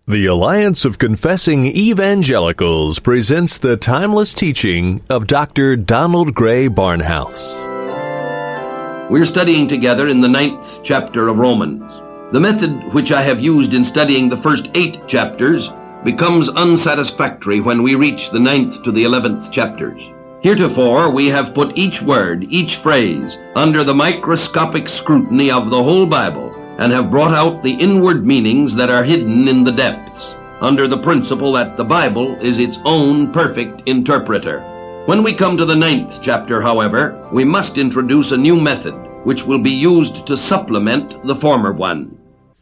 The Alliance of Confessing Evangelicals presents the timeless teaching of Dr. Donald Grey Barnhouse. We're studying together in the 9th chapter of Romans. The method which I have used in studying the first 8 chapters becomes unsatisfactory when we reach the 9th to the 11th chapters. Heretofore, we have put each word, each phrase, under the microscopic scrutiny of the whole Bible, and have brought out the inward meanings that are hidden in the depths, under the principle that the Bible is its own perfect interpreter. When we come to the 9th chapter, however, we must introduce a new method, which will be used to supplement the former one.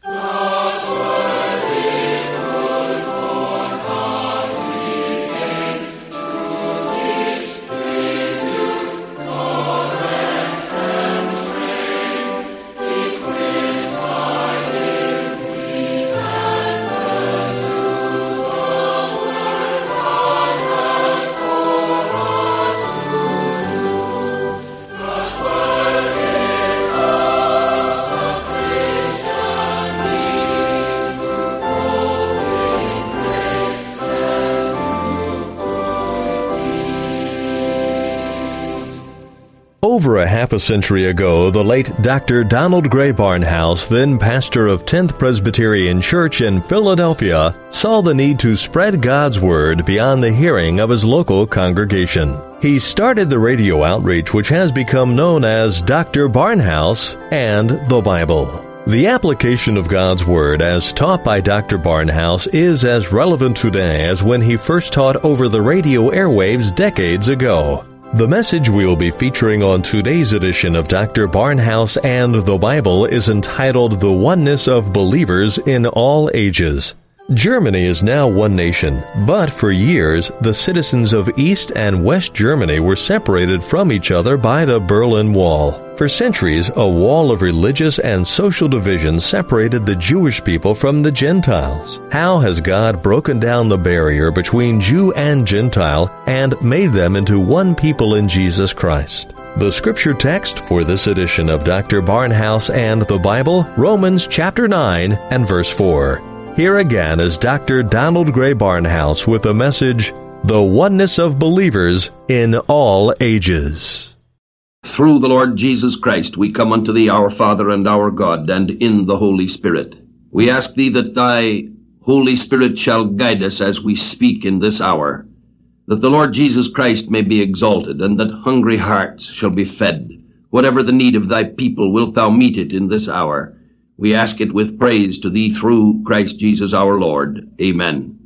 Over a half a century ago, the late Dr. Donald Grey Barnhouse, then pastor of 10th Presbyterian Church in Philadelphia, saw the need to spread God's Word beyond the hearing of his local congregation. He started the radio outreach which has become known as Dr. Barnhouse and the Bible. The application of God's Word as taught by Dr. Barnhouse is as relevant today as when he first taught over the radio airwaves decades ago. The message we will be featuring on today's edition of Dr. Barnhouse and the Bible is entitled The Oneness of Believers in All Ages. Germany is now one nation, but for years, the citizens of East and West Germany were separated from each other by the Berlin Wall. For centuries, a wall of religious and social division separated the Jewish people from the Gentiles. How has God broken down the barrier between Jew and Gentile and made them into one people in Jesus Christ? The scripture text for this edition of Dr. Barnhouse and the Bible, Romans chapter 9 and verse 4. Here again is Dr. Donald Grey Barnhouse with the message, The Oneness of Believers in All Ages. Through the Lord Jesus Christ we come unto thee, our Father and our God, and in the Holy Spirit. We ask thee that thy Holy Spirit shall guide us as we speak in this hour, that the Lord Jesus Christ may be exalted, and that hungry hearts shall be fed. Whatever the need of thy people, wilt thou meet it in this hour. We ask it with praise to thee through Christ Jesus our Lord. Amen.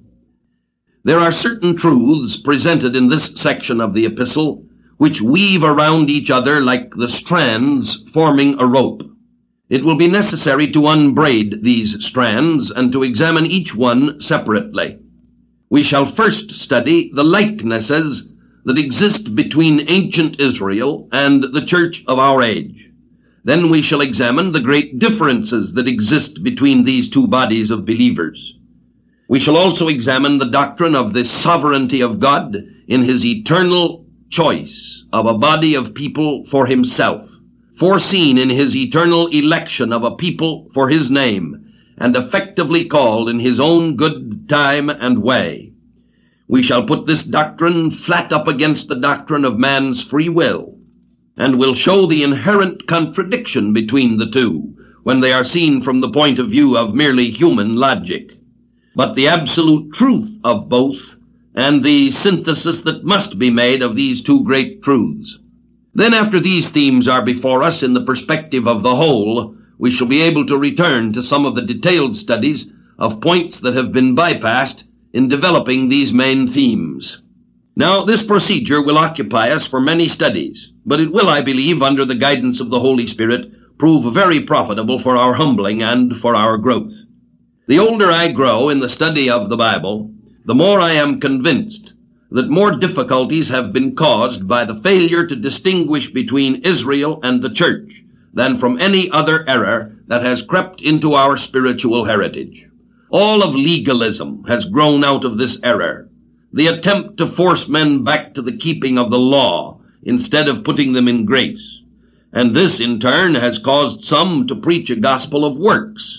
There are certain truths presented in this section of the epistle which weave around each other like the strands forming a rope. It will be necessary to unbraid these strands and to examine each one separately. We shall first study the likenesses that exist between ancient Israel and the church of our age. Then we shall examine the great differences that exist between these two bodies of believers. We shall also examine the doctrine of the sovereignty of God in his eternal choice of a body of people for himself, foreseen in his eternal election of a people for his name, and effectively called in his own good time and way. We shall put this doctrine flat up against the doctrine of man's free will, and will show the inherent contradiction between the two when they are seen from the point of view of merely human logic, but the absolute truth of both and the synthesis that must be made of these two great truths. Then, after these themes are before us in the perspective of the whole, we shall be able to return to some of the detailed studies of points that have been bypassed in developing these main themes. Now, this procedure will occupy us for many studies, but it will, I believe, under the guidance of the Holy Spirit, prove very profitable for our humbling and for our growth. The older I grow in the study of the Bible, the more I am convinced that more difficulties have been caused by the failure to distinguish between Israel and the church than from any other error that has crept into our spiritual heritage. All of legalism has grown out of this error. The attempt to force men back to the keeping of the law instead of putting them in grace. And this, in turn, has caused some to preach a gospel of works,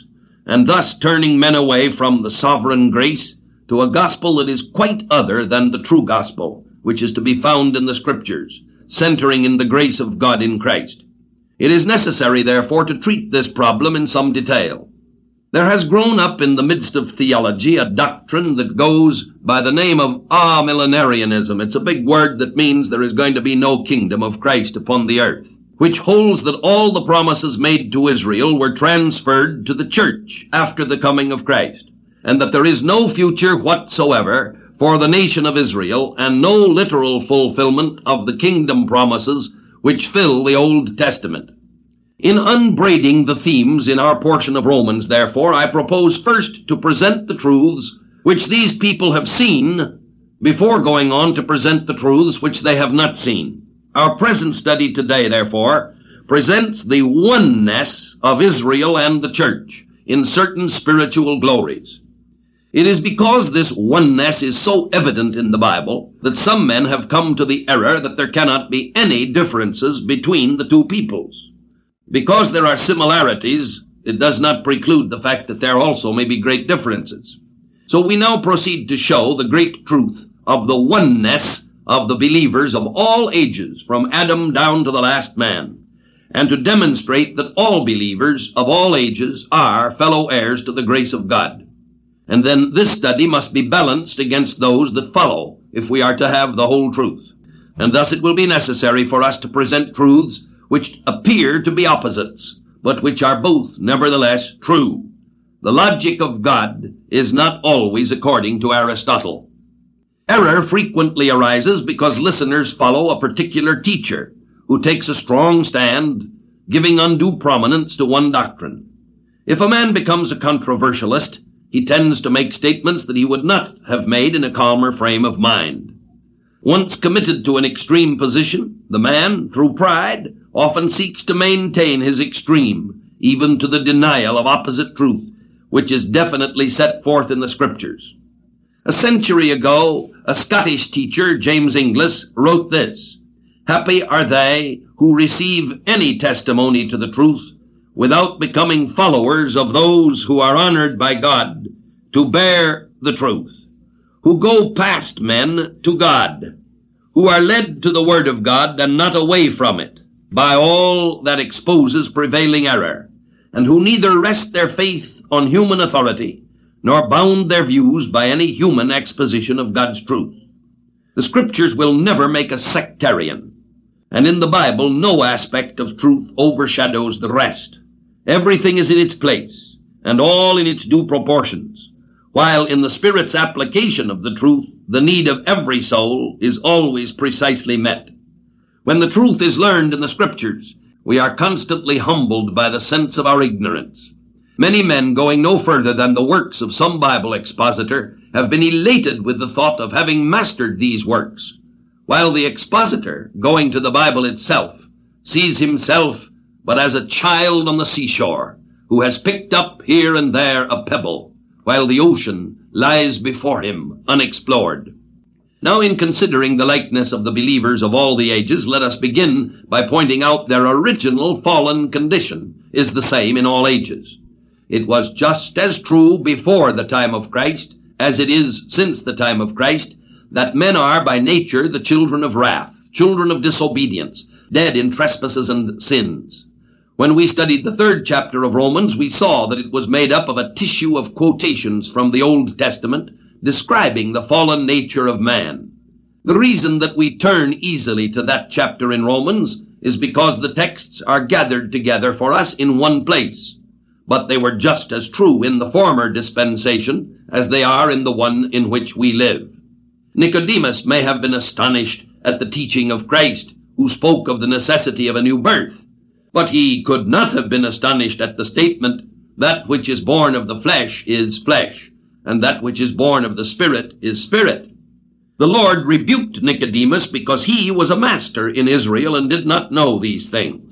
and thus turning men away from the sovereign grace to a gospel that is quite other than the true gospel, which is to be found in the Scriptures, centering in the grace of God in Christ. It is necessary, therefore, to treat this problem in some detail. There has grown up in the midst of theology a doctrine that goes by the name of amillenarianism. It's a big word that means there is going to be no kingdom of Christ upon the earth, which holds that all the promises made to Israel were transferred to the church after the coming of Christ, and that there is no future whatsoever for the nation of Israel, and no literal fulfillment of the kingdom promises which fill the Old Testament. In unbraiding the themes in our portion of Romans, therefore, I propose first to present the truths which these people have seen before going on to present the truths which they have not seen. Our present study today, therefore, presents the oneness of Israel and the church in certain spiritual glories. It is because this oneness is so evident in the Bible that some men have come to the error that there cannot be any differences between the two peoples. Because there are similarities, it does not preclude the fact that there also may be great differences. So we now proceed to show the great truth of the oneness of the believers of all ages, from Adam down to the last man, and to demonstrate that all believers of all ages are fellow heirs to the grace of God. And then this study must be balanced against those that follow, if we are to have the whole truth. And thus it will be necessary for us to present truths which appear to be opposites, but which are both nevertheless true. The logic of God is not always according to Aristotle. Error frequently arises because listeners follow a particular teacher who takes a strong stand, giving undue prominence to one doctrine. If a man becomes a controversialist, he tends to make statements that he would not have made in a calmer frame of mind. Once committed to an extreme position, the man, through pride, often seeks to maintain his extreme, even to the denial of opposite truth, which is definitely set forth in the Scriptures. A century ago, a Scottish teacher, James Inglis, wrote this: "Happy are they who receive any testimony to the truth without becoming followers of those who are honored by God to bear the truth, who go past men to God, who are led to the Word of God and not away from it by all that exposes prevailing error, and who neither rest their faith on human authority nor bound their views by any human exposition of God's truth." The Scriptures will never make us sectarian, and in the Bible no aspect of truth overshadows the rest. Everything is in its place, and all in its due proportions, while in the Spirit's application of the truth, the need of every soul is always precisely met. When the truth is learned in the Scriptures, we are constantly humbled by the sense of our ignorance. Many men, going no further than the works of some Bible expositor, have been elated with the thought of having mastered these works, while the expositor, going to the Bible itself, sees himself but as a child on the seashore, who has picked up here and there a pebble, while the ocean lies before him unexplored. Now, in considering the likeness of the believers of all the ages, let us begin by pointing out their original fallen condition is the same in all ages. It was just as true before the time of Christ as it is since the time of Christ, that men are by nature the children of wrath, children of disobedience, dead in trespasses and sins. When we studied the 3rd chapter of Romans, we saw that it was made up of a tissue of quotations from the Old Testament describing the fallen nature of man. The reason that we turn easily to that chapter in Romans is because the texts are gathered together for us in one place, but they were just as true in the former dispensation as they are in the one in which we live. Nicodemus may have been astonished at the teaching of Christ, who spoke of the necessity of a new birth, but he could not have been astonished at the statement, "That which is born of the flesh is flesh, and that which is born of the Spirit is spirit." The Lord rebuked Nicodemus because he was a master in Israel and did not know these things.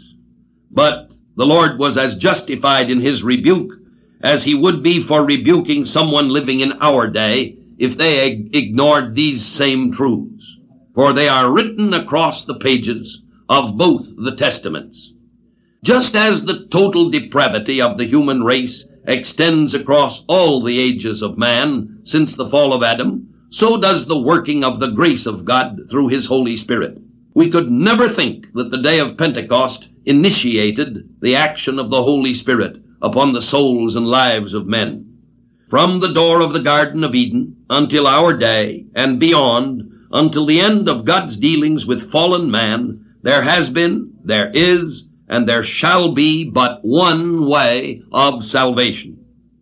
But the Lord was as justified in his rebuke as he would be for rebuking someone living in our day if they ignored these same truths, for they are written across the pages of both the Testaments. Just as the total depravity of the human race extends across all the ages of man since the fall of Adam, so does the working of the grace of God through his Holy Spirit. We could never think that the day of Pentecost initiated the action of the Holy Spirit upon the souls and lives of men. From the door of the Garden of Eden until our day and beyond, until the end of God's dealings with fallen man, there has been, there is, and there shall be but one way of salvation.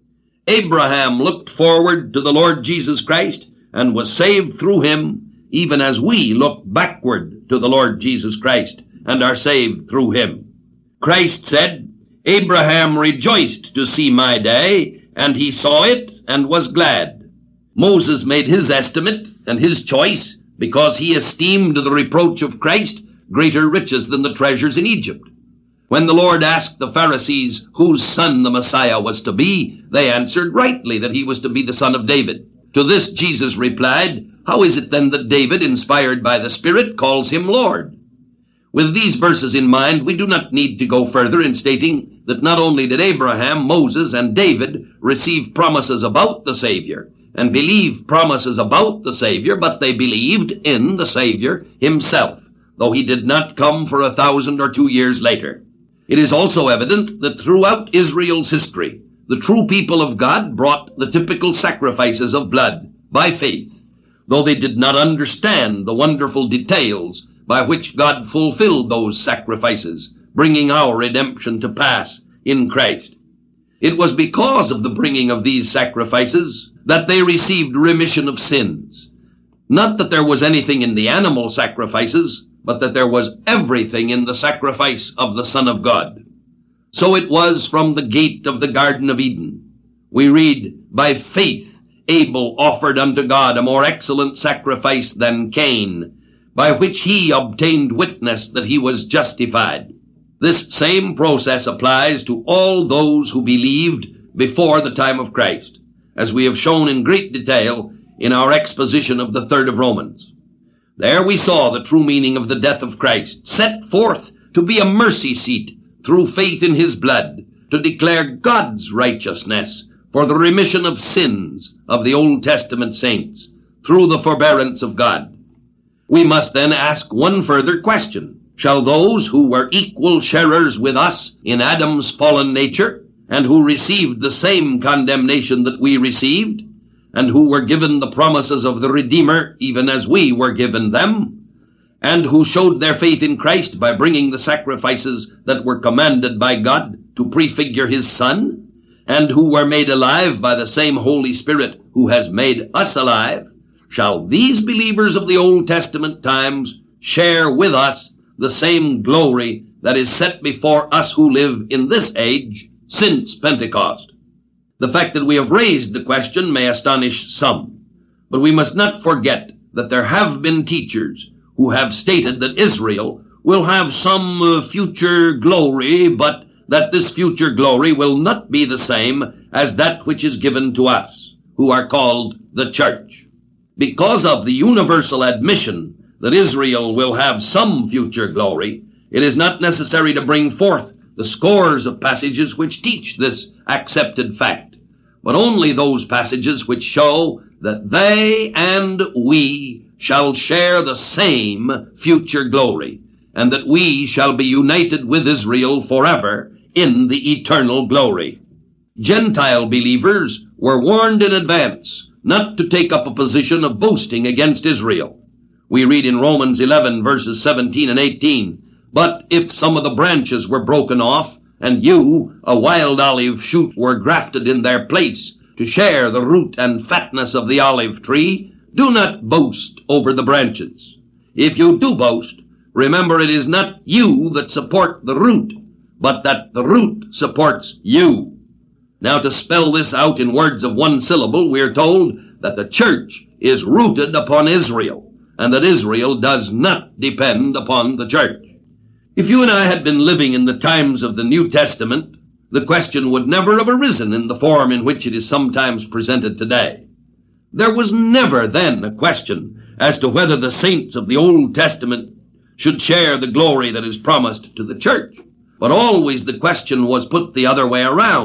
Abraham looked forward to the Lord Jesus Christ and was saved through him, even as we look backward to the Lord Jesus Christ and are saved through him. Christ said, Abraham rejoiced to see my day, and he saw it and was glad. Moses made his estimate and his choice because he esteemed the reproach of Christ greater riches than the treasures in Egypt. When the Lord asked the Pharisees whose son the Messiah was to be, they answered rightly that he was to be the son of David. To this Jesus replied, How is it then that David, inspired by the Spirit, calls him Lord? With these verses in mind, we do not need to go further in stating that not only did Abraham, Moses, and David receive promises about the Savior and believe promises about the Savior, but they believed in the Savior himself, though he did not come for 1,000 or 2 years later. It is also evident that throughout Israel's history, the true people of God brought the typical sacrifices of blood by faith, though they did not understand the wonderful details by which God fulfilled those sacrifices, bringing our redemption to pass in Christ. It was because of the bringing of these sacrifices that they received remission of sins. Not that there was anything in the animal sacrifices, but that there was everything in the sacrifice of the Son of God. So it was from the gate of the Garden of Eden. We read, By faith Abel offered unto God a more excellent sacrifice than Cain, by which he obtained witness that he was justified. This same process applies to all those who believed before the time of Christ, as we have shown in great detail in our exposition of the 3rd of Romans. There we saw the true meaning of the death of Christ, set forth to be a mercy seat through faith in his blood, to declare God's righteousness for the remission of sins of the Old Testament saints, through the forbearance of God. We must then ask one further question. Shall those who were equal sharers with us in Adam's fallen nature, and who received the same condemnation that we received, and who were given the promises of the Redeemer even as we were given them, and who showed their faith in Christ by bringing the sacrifices that were commanded by God to prefigure his Son, and who were made alive by the same Holy Spirit who has made us alive, shall these believers of the Old Testament times share with us the same glory that is set before us who live in this age since Pentecost? The fact that we have raised the question may astonish some, but we must not forget that there have been teachers who have stated that Israel will have some future glory, but that this future glory will not be the same as that which is given to us, who are called the church. Because of the universal admission that Israel will have some future glory, it is not necessary to bring forth the scores of passages which teach this accepted fact, but only those passages which show that they and we shall share the same future glory, and that we shall be united with Israel forever in the eternal glory. Gentile believers were warned in advance not to take up a position of boasting against Israel. We read in Romans 11 verses 17 and 18, But if some of the branches were broken off, and you, a wild olive shoot, were grafted in their place to share the root and fatness of the olive tree, do not boast over the branches. If you do boast, remember it is not you that support the root, but that the root supports you. Now, to spell this out in words of one syllable, we are told that the church is rooted upon Israel, and that Israel does not depend upon the church. If you and I had been living in the times of the New Testament, the question would never have arisen in the form in which it is sometimes presented today. There was never then a question as to whether the saints of the Old Testament should share the glory that is promised to the church, but always the question was put the other way around.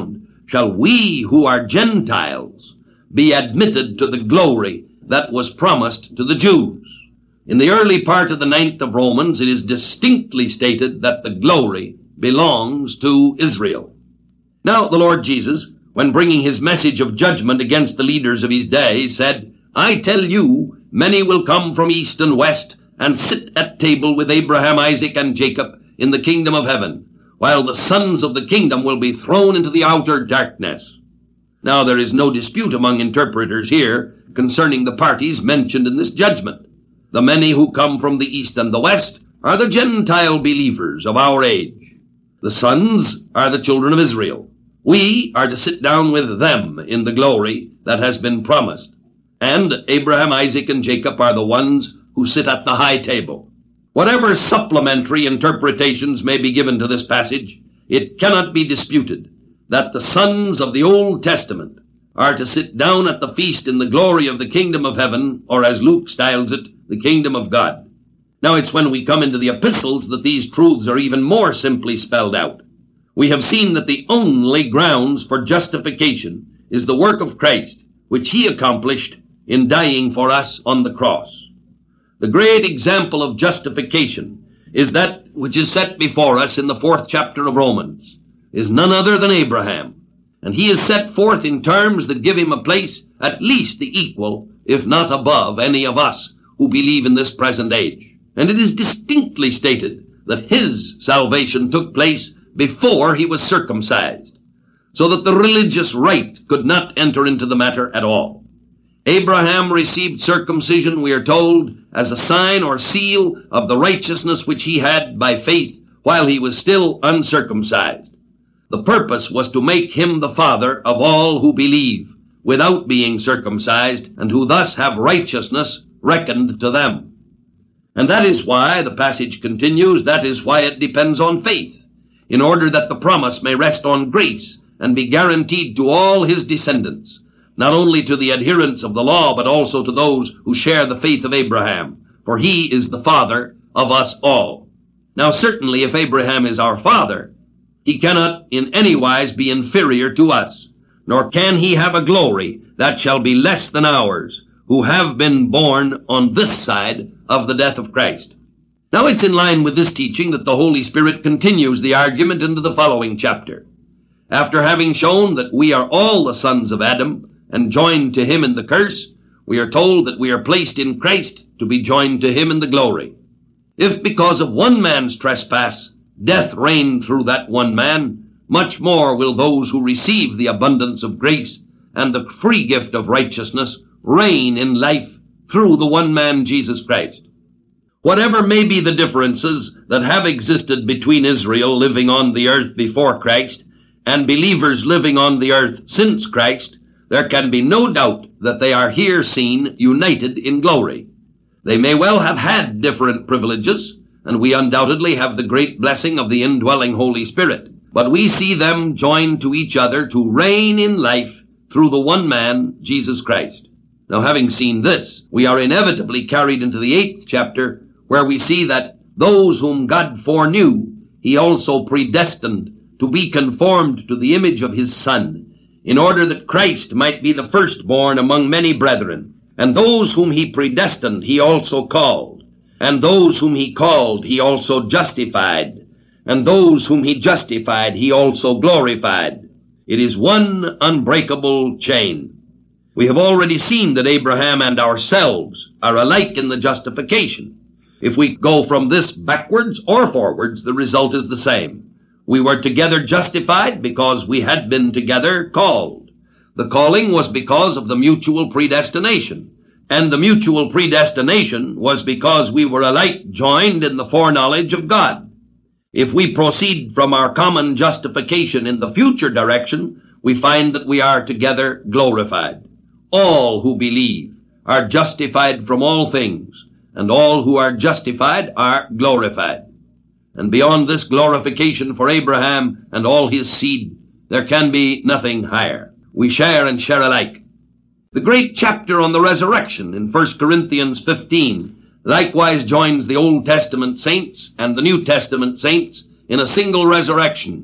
shall we who are Gentiles be admitted to the glory that was promised to the Jews. In the early part of the 9th of Romans, it is distinctly stated that the glory belongs to Israel. Now, the Lord Jesus, when bringing his message of judgment against the leaders of his day, said, I tell you, many will come from east and west and sit at table with Abraham, Isaac, and Jacob in the kingdom of heaven, while the sons of the kingdom will be thrown into the outer darkness. Now, there is no dispute among interpreters here concerning the parties mentioned in this judgment. The many who come from the east and the west are the Gentile believers of our age. The sons are the children of Israel. We are to sit down with them in the glory that has been promised. And Abraham, Isaac, and Jacob are the ones who sit at the high table. Whatever supplementary interpretations may be given to this passage, it cannot be disputed that the sons of the Old Testament are to sit down at the feast in the glory of the kingdom of heaven, or as Luke styles it, the kingdom of God. Now, it's when we come into the epistles that these truths are even more simply spelled out. We have seen that the only grounds for justification is the work of Christ, which he accomplished in dying for us on the cross. The great example of justification is that which is set before us in the 4th chapter of Romans, is none other than Abraham. And he is set forth in terms that give him a place at least the equal, if not above, any of us who believe in this present age. And it is distinctly stated that his salvation took place before he was circumcised, so that the religious rite could not enter into the matter at all. Abraham received circumcision, we are told, as a sign or seal of the righteousness which he had by faith while he was still uncircumcised. The purpose was to make him the father of all who believe, without being circumcised, and who thus have righteousness reckoned to them. And that is why, the passage continues, that is why it depends on faith, in order that the promise may rest on grace and be guaranteed to all his descendants, not only to the adherents of the law, but also to those who share the faith of Abraham, for he is the father of us all. Now, certainly, if Abraham is our father, he cannot in any wise be inferior to us, nor can he have a glory that shall be less than ours, who have been born on this side of the death of Christ. Now, it's in line with this teaching that the Holy Spirit continues the argument into the following chapter. After having shown that we are all the sons of Adam and joined to him in the curse, we are told that we are placed in Christ to be joined to him in the glory. If because of one man's trespass death reigned through that one man, much more will those who receive the abundance of grace and the free gift of righteousness reign in life through the one man, Jesus Christ. Whatever may be the differences that have existed between Israel living on the earth before Christ and believers living on the earth since Christ, there can be no doubt that they are here seen united in glory. They may well have had different privileges, and we undoubtedly have the great blessing of the indwelling Holy Spirit, but we see them joined to each other to reign in life through the one man, Jesus Christ. Now, having seen this, we are inevitably carried into the 8th chapter, where we see that those whom God foreknew, he also predestined to be conformed to the image of his Son, in order that Christ might be the firstborn among many brethren. And those whom he predestined, he also called. And those whom he called, he also justified. And those whom he justified, he also glorified. It is one unbreakable chain. We have already seen that Abraham and ourselves are alike in the justification. If we go from this backwards or forwards, the result is the same. We were together justified because we had been together called. The calling was because of the mutual predestination. And the mutual predestination was because we were alike joined in the foreknowledge of God. If we proceed from our common justification in the future direction, we find that we are together glorified. All who believe are justified from all things, and all who are justified are glorified. And beyond this glorification for Abraham and all his seed, there can be nothing higher. We share and share alike. The great chapter on the resurrection in 1 Corinthians 15 likewise joins the Old Testament saints and the New Testament saints in a single resurrection.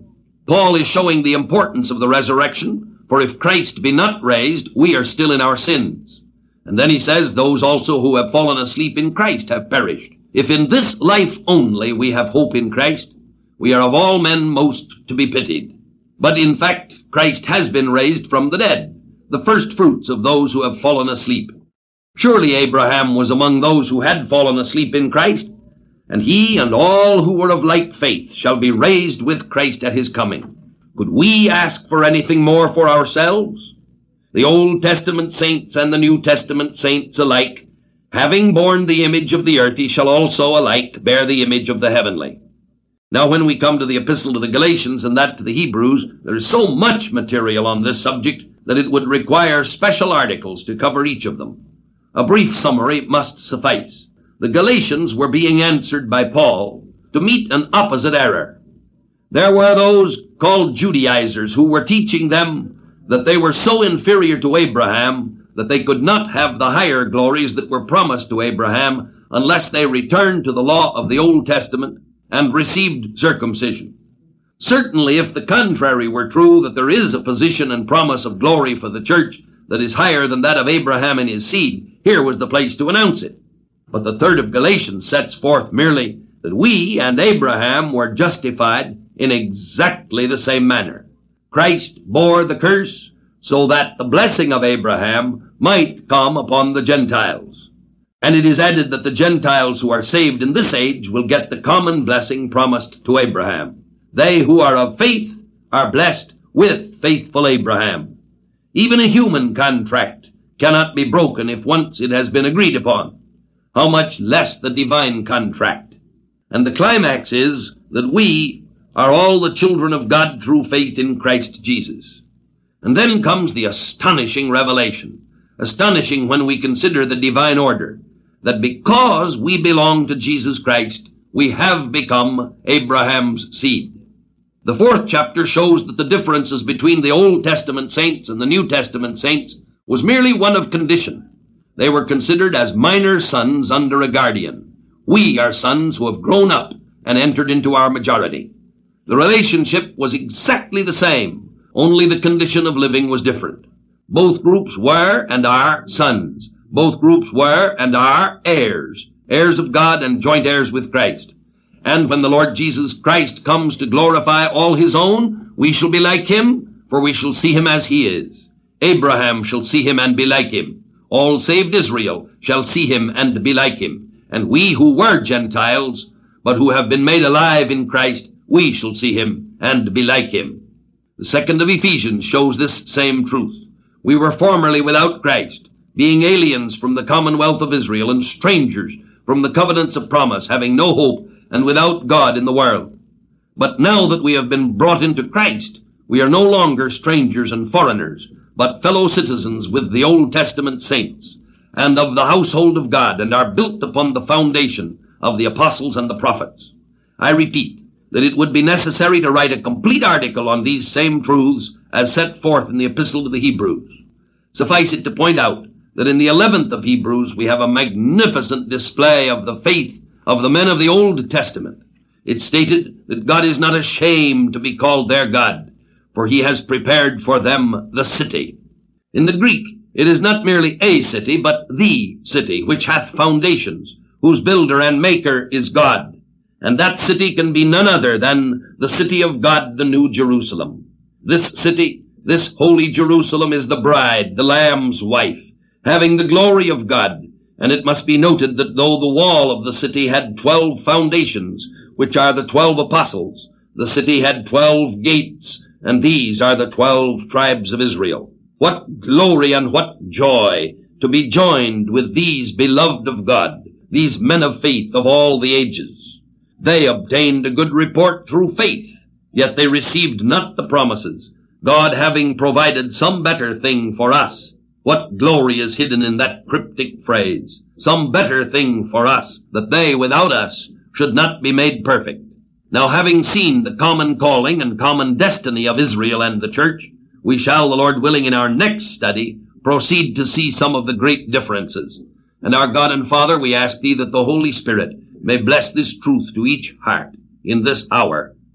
Paul is showing the importance of the resurrection, for if Christ be not raised, we are still in our sins. And then he says, those also who have fallen asleep in Christ have perished. If in this life only we have hope in Christ, we are of all men most to be pitied. But in fact, Christ has been raised from the dead, the first fruits of those who have fallen asleep. Surely Abraham was among those who had fallen asleep in Christ, and he and all who were of like faith shall be raised with Christ at his coming. Could we ask for anything more for ourselves? The Old Testament saints and the New Testament saints alike, having borne the image of the earthly, shall also alike bear the image of the heavenly. Now, when we come to the Epistle to the Galatians and that to the Hebrews, there is so much material on this subject that it would require special articles to cover each of them. A brief summary must suffice. The Galatians were being answered by Paul to meet an opposite error. There were those called Judaizers who were teaching them that they were so inferior to Abraham that they could not have the higher glories that were promised to Abraham unless they returned to the law of the Old Testament and received circumcision. Certainly, if the contrary were true, that there is a position and promise of glory for the church that is higher than that of Abraham and his seed, here was the place to announce it. But the third of Galatians sets forth merely that we and Abraham were justified in exactly the same manner. Christ bore the curse so that the blessing of Abraham might come upon the Gentiles. And it is added that the Gentiles who are saved in this age will get the common blessing promised to Abraham. They who are of faith are blessed with faithful Abraham. Even a human contract cannot be broken if once it has been agreed upon. How much less the divine contract? And the climax is that we are all the children of God through faith in Christ Jesus. And then comes the astonishing revelation, astonishing when we consider the divine order, that because we belong to Jesus Christ, we have become Abraham's seed. The 4th chapter shows that the differences between the Old Testament saints and the New Testament saints was merely one of condition. They were considered as minor sons under a guardian. We are sons who have grown up and entered into our majority. The relationship was exactly the same, only the condition of living was different. Both groups were and are sons. Both groups were and are heirs, heirs of God and joint heirs with Christ. And when the Lord Jesus Christ comes to glorify all his own, we shall be like him, for we shall see him as he is. Abraham shall see him and be like him. All saved Israel shall see him and be like him. And we who were Gentiles, but who have been made alive in Christ, we shall see him and be like him. The 2nd of Ephesians shows this same truth. We were formerly without Christ, being aliens from the commonwealth of Israel and strangers from the covenants of promise, having no hope and without God in the world. But now that we have been brought into Christ, we are no longer strangers and foreigners, but fellow citizens with the Old Testament saints, and of the household of God, and are built upon the foundation of the apostles and the prophets. I repeat that it would be necessary to write a complete article on these same truths as set forth in the Epistle to the Hebrews. Suffice it to point out that in the 11th of Hebrews we have a magnificent display of the faith of the men of the Old Testament. It's stated that God is not ashamed to be called their God, for he has prepared for them the city. In the Greek, it is not merely a city, but the city, which hath foundations, whose builder and maker is God. And that city can be none other than the city of God, the New Jerusalem. This city, this holy Jerusalem, is the bride, the Lamb's wife, having the glory of God. And it must be noted that though the wall of the city had 12 foundations, which are the 12 apostles, the city had 12 gates, and these are the 12 tribes of Israel. What glory and what joy to be joined with these beloved of God, these men of faith of all the ages. They obtained a good report through faith, yet they received not the promises, God having provided some better thing for us. What glory is hidden in that cryptic phrase, some better thing for us, that they without us should not be made perfect. Now, having seen the common calling and common destiny of Israel and the church, we shall, the Lord willing, in our next study, proceed to see some of the great differences. And our God and Father, we ask thee that the Holy Spirit may bless this truth to each heart in this hour.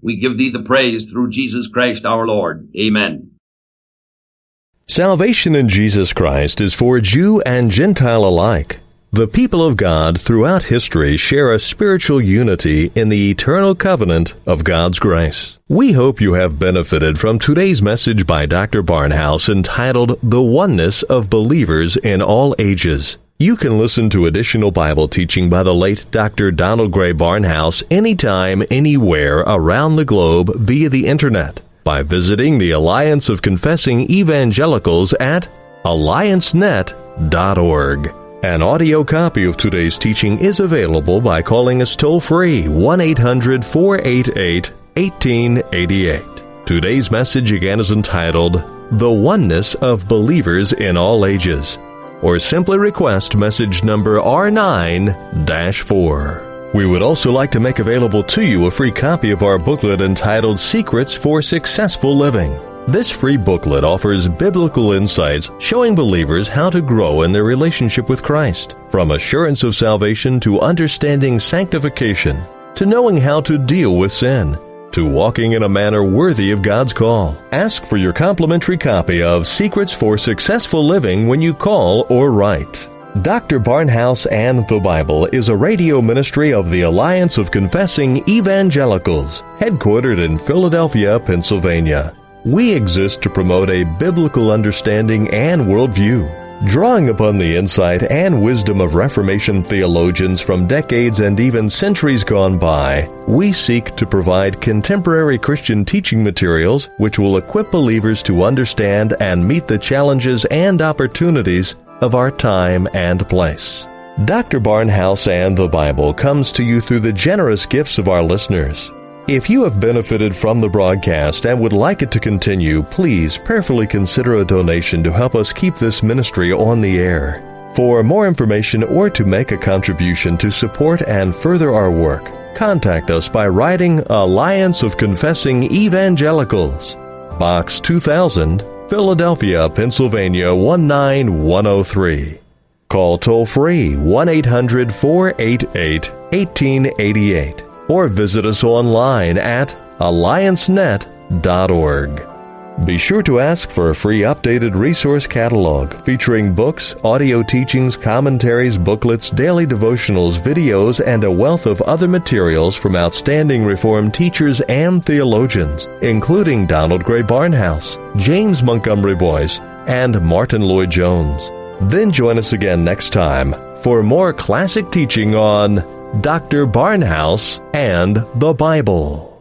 We give thee the praise through Jesus Christ our Lord. Amen. Salvation in Jesus Christ is for Jew and Gentile alike. The people of God throughout history share a spiritual unity in the eternal covenant of God's grace. We hope you have benefited from today's message by Dr. Barnhouse entitled The Oneness of Believers in All Ages. You can listen to additional Bible teaching by the late Dr. Donald Gray Barnhouse anytime, anywhere around the globe via the Internet by visiting the Alliance of Confessing Evangelicals at alliancenet.org. An audio copy of today's teaching is available by calling us toll-free 1-800-488-1888. Today's message again is entitled The Oneness of Believers in All Ages, or simply request message number R9-4. We would also like to make available to you a free copy of our booklet entitled Secrets for Successful Living. This free booklet offers biblical insights showing believers how to grow in their relationship with Christ, from assurance of salvation to understanding sanctification, to knowing how to deal with sin, to walking in a manner worthy of God's call. Ask for your complimentary copy of Secrets for Successful Living when you call or write. Dr. Barnhouse and the Bible is a radio ministry of the Alliance of Confessing Evangelicals, headquartered in Philadelphia, Pennsylvania. We exist to promote a biblical understanding and worldview, drawing upon the insight and wisdom of Reformation theologians from decades and even centuries gone by. We seek to provide contemporary Christian teaching materials which will equip believers to understand and meet the challenges and opportunities of our time and place. Dr. Barnhouse and the Bible comes to you through the generous gifts of our listeners. If you have benefited from the broadcast and would like it to continue, please prayerfully consider a donation to help us keep this ministry on the air. For more information or to make a contribution to support and further our work, contact us by writing Alliance of Confessing Evangelicals, Box 2000, Philadelphia, Pennsylvania 19103. Call toll-free 1-800-488-1888 or visit us online at alliancenet.org. Be sure to ask for a free updated resource catalog featuring books, audio teachings, commentaries, booklets, daily devotionals, videos, and a wealth of other materials from outstanding Reformed teachers and theologians, including Donald Gray Barnhouse, James Montgomery Boyce, and Martin Lloyd-Jones. Then join us again next time for more classic teaching on Dr. Barnhouse and the Bible.